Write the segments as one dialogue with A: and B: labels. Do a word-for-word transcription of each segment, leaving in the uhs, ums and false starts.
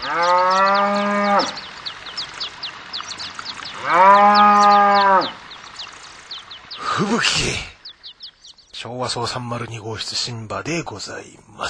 A: 吹雪。昭和荘さんまるに号室新馬でございます。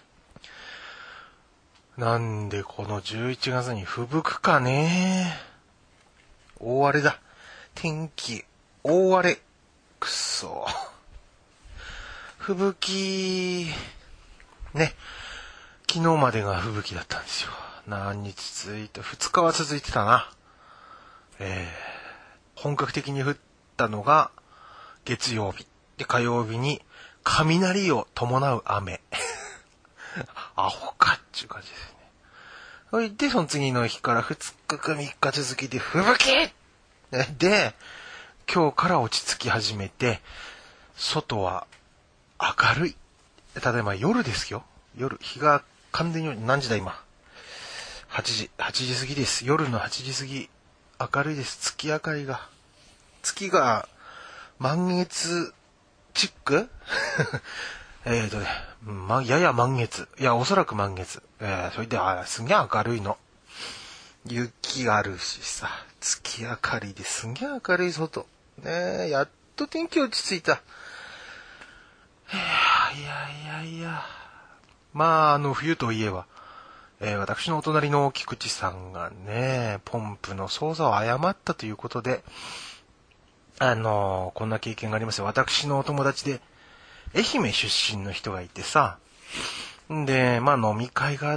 A: なんでこのじゅういちがつに吹雪くかね。大荒れだ。天気大荒れ。くそ。吹雪ね。昨日までが吹雪だったんですよ。何日続いて、ふつかは続いてたな。えー、本格的に降ったのが月曜日で、火曜日に雷を伴う雨。アホかっちゅう感じですね。それでその次の日からふつかかみっか続きで吹雪で、今日から落ち着き始めて、外は明るい。例えば夜ですよ。夜、日が完全に、何時だ今。はちじ、はちじ過ぎです。夜のはちじ過ぎ。明るいです。月明かりが。月が満月チックえっとね、ま、やや満月。いや、おそらく満月。えー、それで、あ、すげえ明るいの。雪があるしさ、月明かりですげえ明るい外。ねえ、やっと天気落ち着いた。いやいやいやいや。まあ、あの、冬といえば、えー、私のお隣の菊池さんがね、ポンプの操作を誤ったということで、あのー、こんな経験がありますよ。私のお友達で、愛媛出身の人がいてさ、んで、まあ飲み会があって、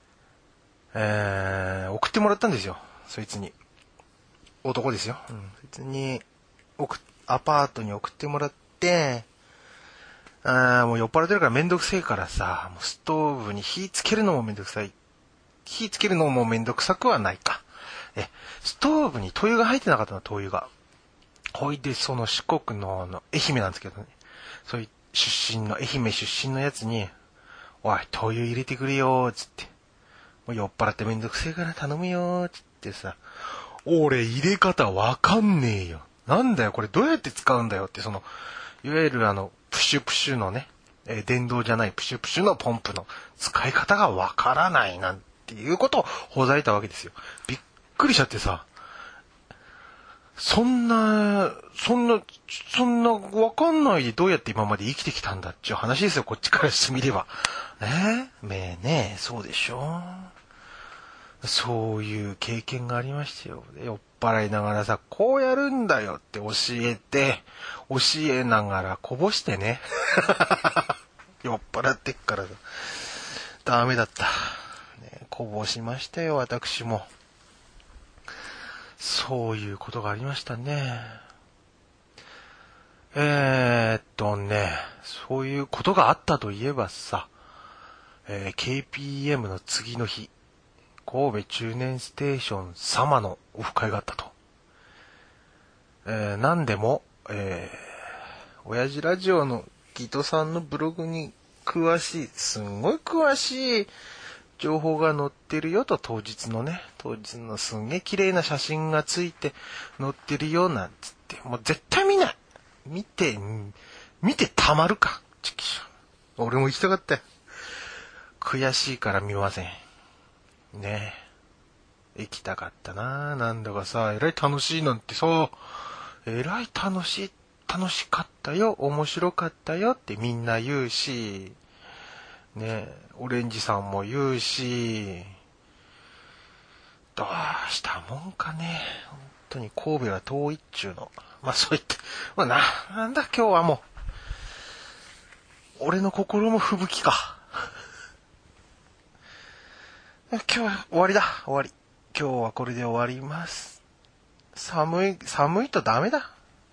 A: えー、送ってもらったんですよ。そいつに。男ですよ。うん、そいつに、送アパートに送ってもらって、あもう酔っ払ってるからめんどくせえからさ、もうストーブに火つけるのもめんどくさい。火つけるのもめんどくさくはないか。え、ストーブに灯油が入ってなかったの、灯油が。ほいで、その四国の、あの、愛媛なんですけどね。そういう出身の、愛媛出身のやつに、おい、灯油入れてくれよー、つって。もう酔っ払ってめんどくせえから頼むよー、つってさ。俺、入れ方わかんねえよ。なんだよ、これどうやって使うんだよって、その、いわゆるあの、プシュプシュのね、えー、電動じゃないプシュプシュのポンプの使い方がわからないなんていうことをほざいたわけですよ。びっくりしちゃってさ、そんな、そんな、そんなわかんないでどうやって今まで生きてきたんだっていう話ですよ、こっちからしてみれば。えー、めえねえ、そうでしょ。そういう経験がありましたよ。酔っ払いながらさ、こうやるんだよって教えて、教えながらこぼしてね。酔っ払ってっからさ、ダメだった。ね、こぼしましたよ、私も。そういうことがありましたね。えー、っとね、そういうことがあったといえばさ、えー、ケーピーエム の次の日、神戸中年ステーション様のオフ会があったと。えー、何でも、えー、親父ラジオのギトさんのブログに詳しい、すんごい詳しい情報が載ってるよと、当日のね、当日のすんげえ綺麗な写真がついて載ってるよなんつって、もう絶対見ない。見て、見てたまるか。チキショ。俺も行きたかったよ。悔しいから見ません。ねえ。行きたかったな。なんだかさ、えらい楽しいなんてさ、えらい楽しい、楽しかったよ、面白かったよってみんな言うし、ねえ、オレンジさんも言うし、どうしたもんかね。本当に神戸は遠いっちゅうの。まあそう言って、まあな、なんだ今日はもう、俺の心も吹雪か。今日は終わりだ、終わり。今日はこれで終わります。寒い、寒いとダメだ。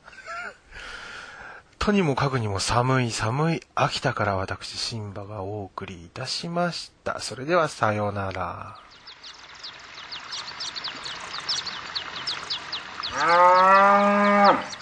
A: とにもかくにも寒い寒い秋田から私シンバがお送りいたしました。それではさようなら。あー